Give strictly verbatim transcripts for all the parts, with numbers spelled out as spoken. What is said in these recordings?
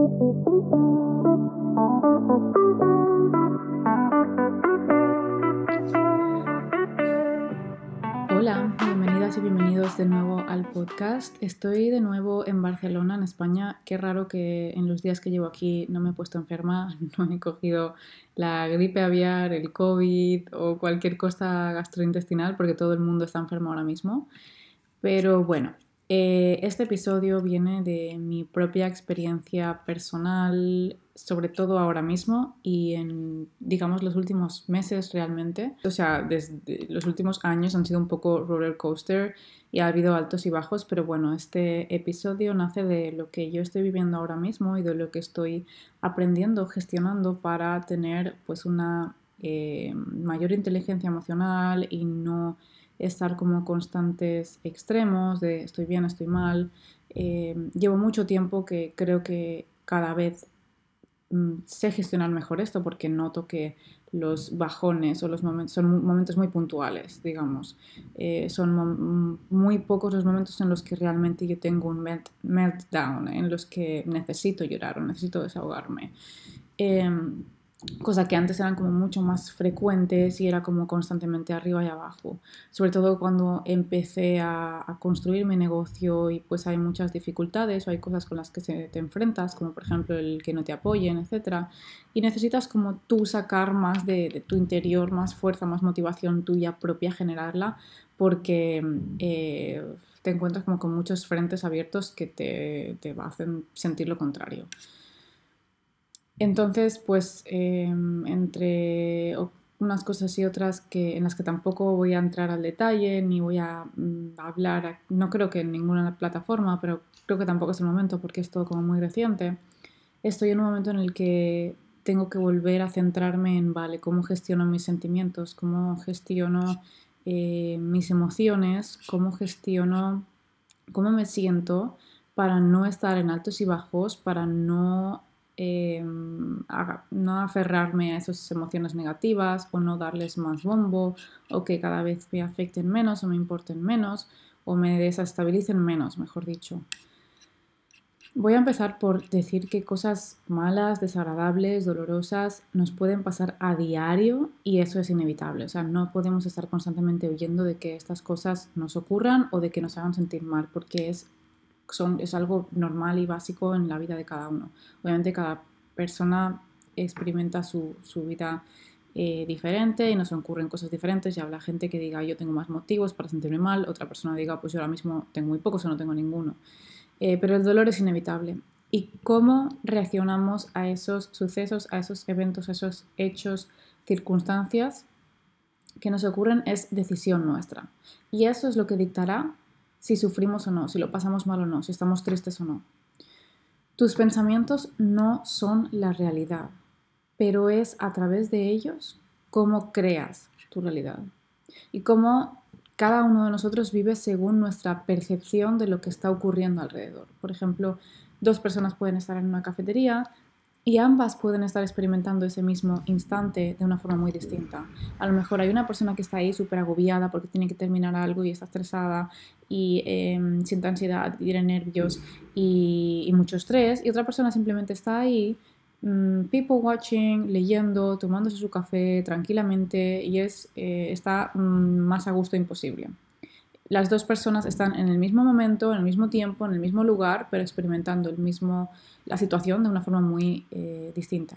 Hola, bienvenidas y bienvenidos de nuevo al podcast. Estoy de nuevo en Barcelona, en España. Qué raro que en los días que llevo aquí no me he puesto enferma, no he cogido la gripe aviar, el COVID o cualquier cosa gastrointestinal porque todo el mundo está enfermo ahora mismo. Pero bueno, eh, este episodio viene de mi propia experiencia personal, sobre todo ahora mismo y en, digamos, los últimos meses realmente. O sea, desde los últimos años han sido un poco roller coaster y ha habido altos y bajos, pero bueno, este episodio nace de lo que yo estoy viviendo ahora mismo y de lo que estoy aprendiendo, gestionando para tener pues una eh, mayor inteligencia emocional y no estar como constantes extremos de estoy bien, estoy mal. Eh, llevo mucho tiempo que creo que cada vez mm, sé gestionar mejor esto porque noto que los bajones o los momentos son momentos muy puntuales, digamos. Eh, son mo- muy pocos los momentos en los que realmente yo tengo un melt meltdown, en los que necesito llorar o necesito desahogarme. Eh, Cosa que antes eran como mucho más frecuentes y era como constantemente arriba y abajo. Sobre todo cuando empecé a, a construir mi negocio y pues hay muchas dificultades o hay cosas con las que se, te enfrentas, como por ejemplo el que no te apoyen, etcétera. Y necesitas como tú sacar más de, de tu interior, más fuerza, más motivación tuya propia, generarla, porque eh, te encuentras como con muchos frentes abiertos que te, te hacen sentir lo contrario. Entonces, pues eh, entre unas cosas y otras que, en las que tampoco voy a entrar al detalle ni voy a mm, hablar, no creo que en ninguna plataforma, pero creo que tampoco es el momento porque es todo como muy reciente, estoy en un momento en el que tengo que volver a centrarme en, vale, cómo gestiono mis sentimientos, cómo gestiono eh, mis emociones, cómo gestiono, cómo me siento para no estar en altos y bajos, para no eh, no aferrarme a esas emociones negativas o no darles más bombo o que cada vez me afecten menos o me importen menos o me desestabilicen menos, mejor dicho. Voy a empezar por decir que cosas malas, desagradables, dolorosas nos pueden pasar a diario y eso es inevitable. O sea, no podemos estar constantemente huyendo de que estas cosas nos ocurran o de que nos hagan sentir mal porque es Son, es algo normal y básico en la vida de cada uno. Obviamente cada persona experimenta su, su vida eh, diferente y nos ocurren cosas diferentes y habrá gente que diga yo tengo más motivos para sentirme mal, otra persona diga pues yo ahora mismo tengo muy pocos o no tengo ninguno. Eh, pero el dolor es inevitable. ¿Y cómo reaccionamos a esos sucesos, a esos eventos, a esos hechos, circunstancias que nos ocurren es decisión nuestra? Y eso es lo que dictará si sufrimos o no, si lo pasamos mal o no, si estamos tristes o no. Tus pensamientos no son la realidad, pero es a través de ellos cómo creas tu realidad y cómo cada uno de nosotros vive según nuestra percepción de lo que está ocurriendo alrededor. Por ejemplo, dos personas pueden estar en una cafetería y ambas pueden estar experimentando ese mismo instante de una forma muy distinta. A lo mejor hay una persona que está ahí súper agobiada porque tiene que terminar algo y está estresada y eh, siente ansiedad, tiene nervios y, y mucho estrés, y otra persona simplemente está ahí mm, people watching, leyendo, tomándose su café tranquilamente y es, eh, está mm, más a gusto imposible. Las dos personas están en el mismo momento, en el mismo tiempo, en el mismo lugar, pero experimentando el mismo, la situación de una forma muy eh, distinta.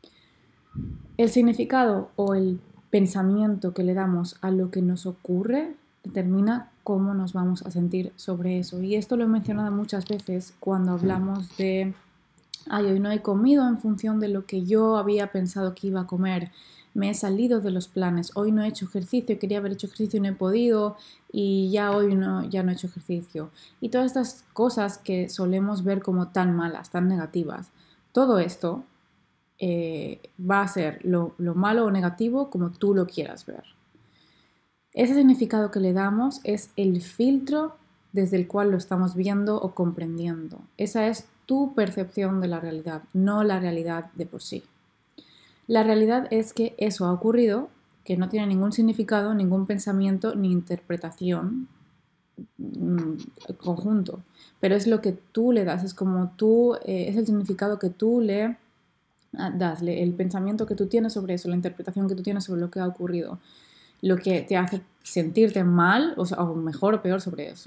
El significado o el pensamiento que le damos a lo que nos ocurre determina cómo nos vamos a sentir sobre eso. Y esto lo he mencionado muchas veces cuando hablamos de ay, hoy no he comido en función de lo que yo había pensado que iba a comer. Me he salido de los planes. Hoy no he hecho ejercicio, quería haber hecho ejercicio y no he podido y ya hoy no, ya no he hecho ejercicio. Y todas estas cosas que solemos ver como tan malas, tan negativas. Todo esto eh, va a ser lo, lo malo o negativo como tú lo quieras ver. Ese significado que le damos es el filtro desde el cual lo estamos viendo o comprendiendo. Esa es tu percepción de la realidad, no la realidad de por sí. La realidad es que eso ha ocurrido, que no tiene ningún significado, ningún pensamiento ni interpretación. mm, conjunto, pero es lo que tú le das, es como tú, eh, es el significado que tú le ah, das, el pensamiento que tú tienes sobre eso, la interpretación que tú tienes sobre lo que ha ocurrido, lo que te hace sentirte mal, o, sea, o mejor o peor sobre eso.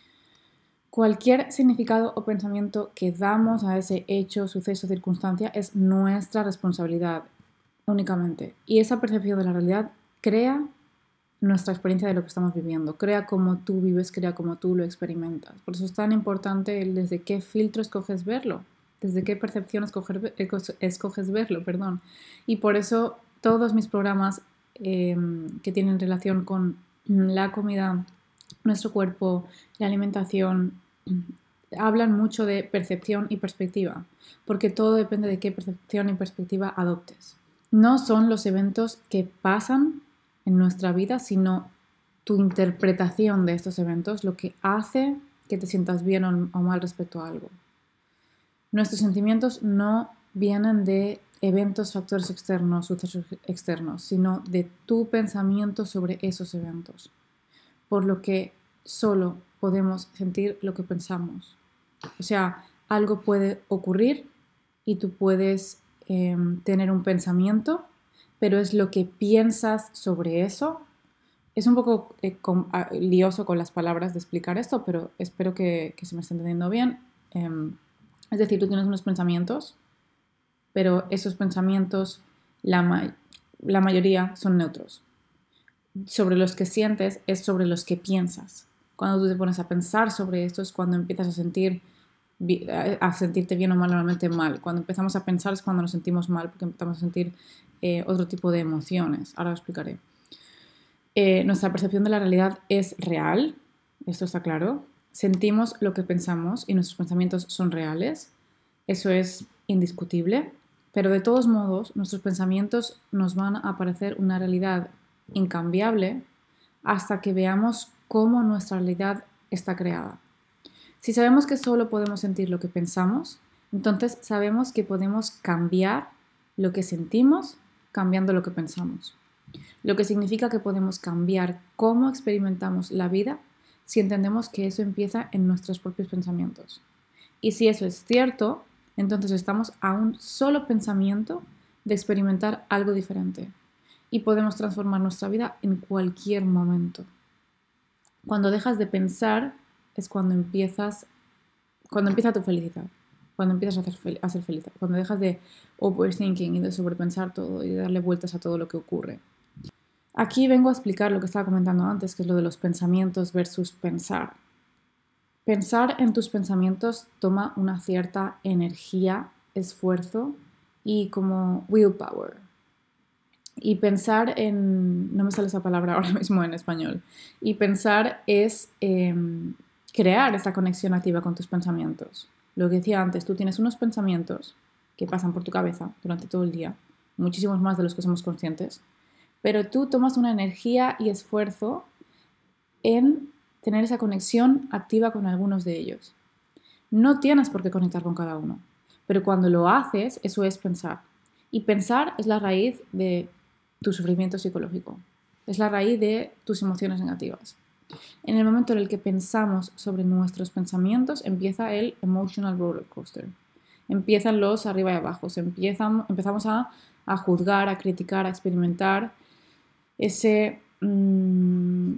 Cualquier significado o pensamiento que damos a ese hecho, suceso, circunstancia es nuestra responsabilidad únicamente. Y esa percepción de la realidad crea nuestra experiencia de lo que estamos viviendo, crea cómo tú vives, crea cómo tú lo experimentas. Por eso es tan importante el desde qué filtro escoges verlo, desde qué percepción escoger, escoges verlo, perdón. Y por eso todos mis programas eh, que tienen relación con la comida, nuestro cuerpo, la alimentación, hablan mucho de percepción y perspectiva, porque todo depende de qué percepción y perspectiva adoptes. No son los eventos que pasan en nuestra vida, sino tu interpretación de estos eventos lo que hace que te sientas bien o mal respecto a algo. Nuestros sentimientos no vienen de eventos, factores externos, sucesos externos, sino de tu pensamiento sobre esos eventos. Por lo que solo podemos sentir lo que pensamos. O sea, algo puede ocurrir y tú puedes eh, tener un pensamiento, pero es lo que piensas sobre eso. Es un poco eh, con, ah, lioso con las palabras de explicar esto, pero espero que, que se me esté entendiendo bien. Eh, es decir, tú tienes unos pensamientos, pero esos pensamientos, la, ma la mayoría son neutros. Sobre los que sientes es sobre los que piensas. Cuando tú te pones a pensar sobre esto es cuando empiezas a sentir a sentirte bien o mal, normalmente mal. Cuando empezamos a pensar es cuando nos sentimos mal porque empezamos a sentir eh, otro tipo de emociones. Ahora lo explicaré. Eh, nuestra percepción de la realidad es real, esto está claro. Sentimos lo que pensamos y nuestros pensamientos son reales, eso es indiscutible, pero de todos modos nuestros pensamientos nos van a parecer una realidad incambiable hasta que veamos cómo nuestra realidad está creada. Si sabemos que solo podemos sentir lo que pensamos, entonces sabemos que podemos cambiar lo que sentimos cambiando lo que pensamos. Lo que significa que podemos cambiar cómo experimentamos la vida si entendemos que eso empieza en nuestros propios pensamientos. Y si eso es cierto, entonces estamos a un solo pensamiento de experimentar algo diferente y podemos transformar nuestra vida en cualquier momento. Cuando dejas de pensar es cuando empiezas, cuando empieza tu felicidad, cuando empiezas a, hacer fel a ser feliz, cuando dejas de overthinking y de sobrepensar todo y de darle vueltas a todo lo que ocurre. Aquí vengo a explicar lo que estaba comentando antes, que es lo de los pensamientos versus pensar. Pensar en tus pensamientos toma una cierta energía, esfuerzo y como willpower. Y pensar en... no me sale esa palabra ahora mismo en español. Y pensar es eh, crear esa conexión activa con tus pensamientos. Lo que decía antes, tú tienes unos pensamientos que pasan por tu cabeza durante todo el día, muchísimos más de los que somos conscientes, pero tú tomas una energía y esfuerzo en tener esa conexión activa con algunos de ellos. No tienes por qué conectar con cada uno, pero cuando lo haces, eso es pensar. Y pensar es la raíz de tu sufrimiento psicológico, es la raíz de tus emociones negativas. En el momento en el que pensamos sobre nuestros pensamientos, empieza el emotional roller coaster. Empiezan los arriba y abajo, empiezan, empezamos a, a juzgar, a criticar, a experimentar ese mmm,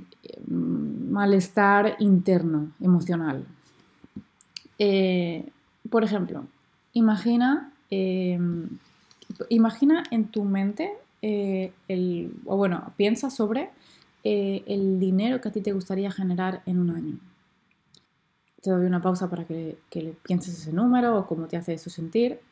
malestar interno, emocional. Eh, por ejemplo, imagina, eh, imagina en tu mente, eh, el, o bueno, piensa sobre eh, el dinero que a ti te gustaría generar en un año. Te doy una pausa para que, que pienses ese número o cómo te hace eso sentir.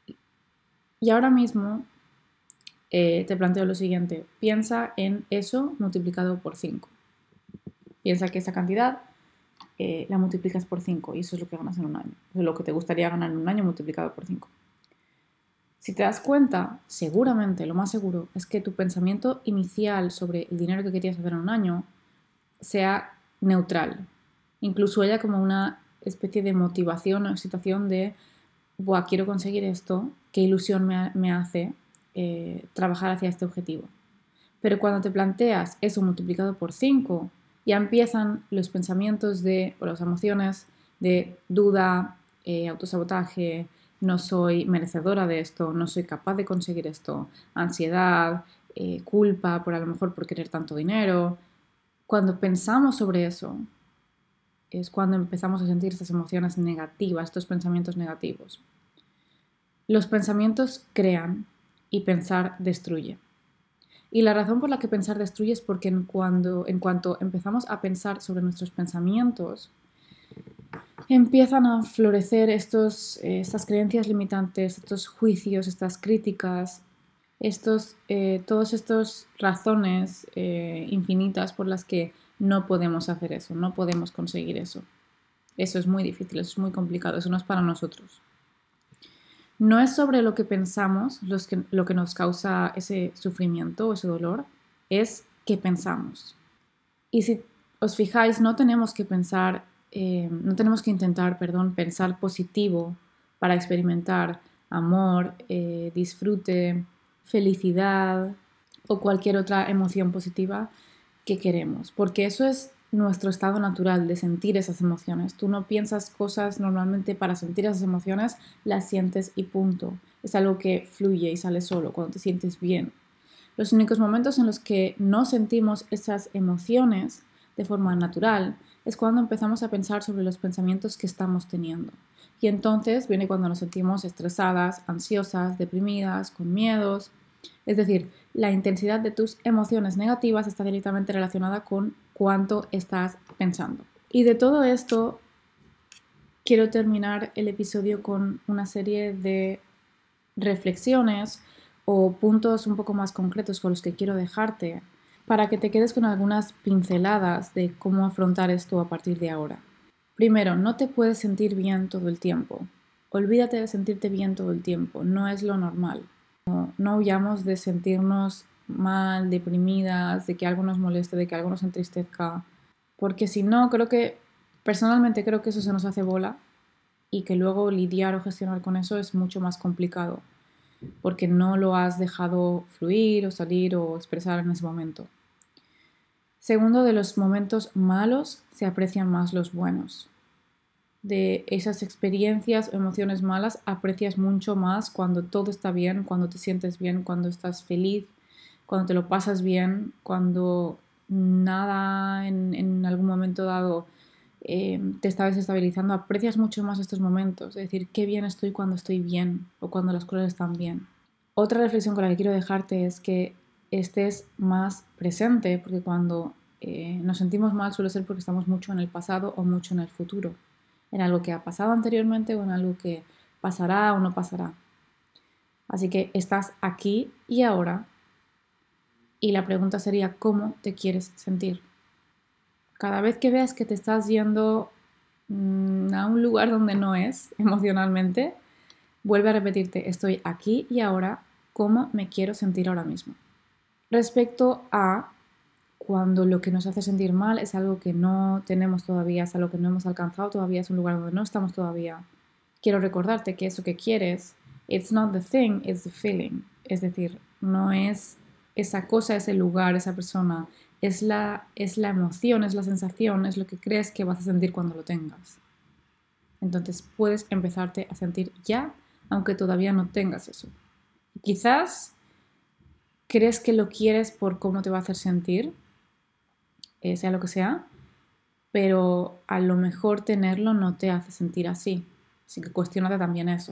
Y ahora mismo eh, te planteo lo siguiente, piensa en eso multiplicado por cinco. Piensa que esa cantidad eh, la multiplicas por cinco y eso es lo que ganas en un año. Eso es lo que te gustaría ganar en un año multiplicado por cinco. Si te das cuenta, seguramente, lo más seguro, es que tu pensamiento inicial sobre el dinero que querías hacer en un año sea neutral. Incluso haya como una especie de motivación o excitación de, buah, quiero conseguir esto, qué ilusión me, me hace eh, trabajar hacia este objetivo. Pero cuando te planteas eso multiplicado por cinco, ya empiezan los pensamientos de, o las emociones de duda, eh, autosabotaje, no soy merecedora de esto, no soy capaz de conseguir esto, ansiedad, eh, culpa por a lo mejor por querer tanto dinero. Cuando pensamos sobre eso, es cuando empezamos a sentir estas emociones negativas, estos pensamientos negativos. Los pensamientos crean y pensar destruye. Y la razón por la que pensar destruye es porque en, cuando, en cuanto empezamos a pensar sobre nuestros pensamientos, empiezan a florecer estos, eh, estas creencias limitantes, estos juicios, estas críticas, estos, eh, todas estas razones eh, infinitas por las que no podemos hacer eso, no podemos conseguir eso. Eso es muy difícil, eso es muy complicado, eso no es para nosotros. No es sobre lo que pensamos los que, lo que nos causa ese sufrimiento o ese dolor, es qué pensamos. Y si os fijáis, no tenemos que pensar, eh, no tenemos que intentar, perdón, pensar positivo para experimentar amor, eh, disfrute, felicidad o cualquier otra emoción positiva que queremos, porque eso es nuestro estado natural de sentir esas emociones. Tú no piensas cosas normalmente para sentir esas emociones, las sientes y punto. Es algo que fluye y sale solo cuando te sientes bien. Los únicos momentos en los que no sentimos esas emociones de forma natural es cuando empezamos a pensar sobre los pensamientos que estamos teniendo. Y entonces viene cuando nos sentimos estresadas, ansiosas, deprimidas, con miedos. Es decir, la intensidad de tus emociones negativas está directamente relacionada con cuánto estás pensando. Y de todo esto quiero terminar el episodio con una serie de reflexiones o puntos un poco más concretos con los que quiero dejarte para que te quedes con algunas pinceladas de cómo afrontar esto a partir de ahora. Primero, no te puedes sentir bien todo el tiempo. Olvídate de sentirte bien todo el tiempo, no es lo normal. No, no huyamos de sentirnos mal, deprimidas, de que algo nos moleste, de que algo nos entristezca, porque si no, creo que, personalmente creo que eso se nos hace bola y que luego lidiar o gestionar con eso es mucho más complicado, porque no lo has dejado fluir o salir o expresar en ese momento. Segundo, de los momentos malos se aprecian más los buenos. De esas experiencias o emociones malas aprecias mucho más cuando todo está bien, cuando te sientes bien, cuando estás feliz, cuando te lo pasas bien, cuando nada en, en algún momento dado eh, te está desestabilizando, aprecias mucho más estos momentos. Es decir, qué bien estoy cuando estoy bien o cuando las cosas están bien. Otra reflexión con la que quiero dejarte es que estés más presente, porque cuando eh, nos sentimos mal suele ser porque estamos mucho en el pasado o mucho en el futuro, en algo que ha pasado anteriormente o en algo que pasará o no pasará. Así que estás aquí y ahora y la pregunta sería ¿cómo te quieres sentir? Cada vez que veas que te estás yendo mmm, a un lugar donde no es emocionalmente, vuelve a repetirte estoy aquí y ahora, ¿cómo me quiero sentir ahora mismo? Respecto a cuando lo que nos hace sentir mal es algo que no tenemos todavía, es algo que no hemos alcanzado todavía, es un lugar donde no estamos todavía. Quiero recordarte que eso que quieres, it's not the thing, it's the feeling. Es decir, no es esa cosa, ese lugar, esa persona, es la, es la emoción, es la sensación, es lo que crees que vas a sentir cuando lo tengas. Entonces puedes empezarte a sentir ya, aunque todavía no tengas eso. Quizás crees que lo quieres por cómo te va a hacer sentir, eh, sea lo que sea, pero a lo mejor tenerlo no te hace sentir así. Así que cuestiónate también eso.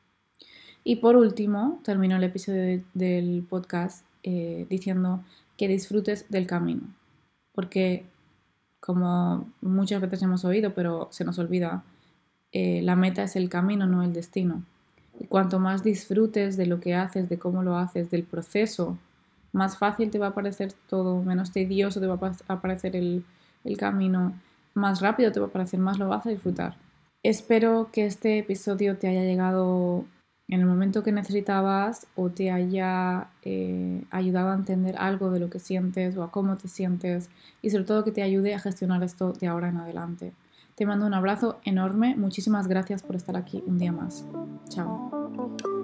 Y por último, termino el episodio de, del podcast eh, diciendo que disfrutes del camino. Porque, como muchas veces hemos oído, pero se nos olvida, eh, la meta es el camino, no el destino. Y cuanto más disfrutes de lo que haces, de cómo lo haces, del proceso, más fácil te va a parecer todo, menos tedioso te va a parecer el, el camino, más rápido te va a parecer, más lo vas a disfrutar. Espero que este episodio te haya llegado en el momento que necesitabas o te haya eh, ayudado a entender algo de lo que sientes o a cómo te sientes y sobre todo que te ayude a gestionar esto de ahora en adelante. Te mando un abrazo enorme, muchísimas gracias por estar aquí un día más. Chao.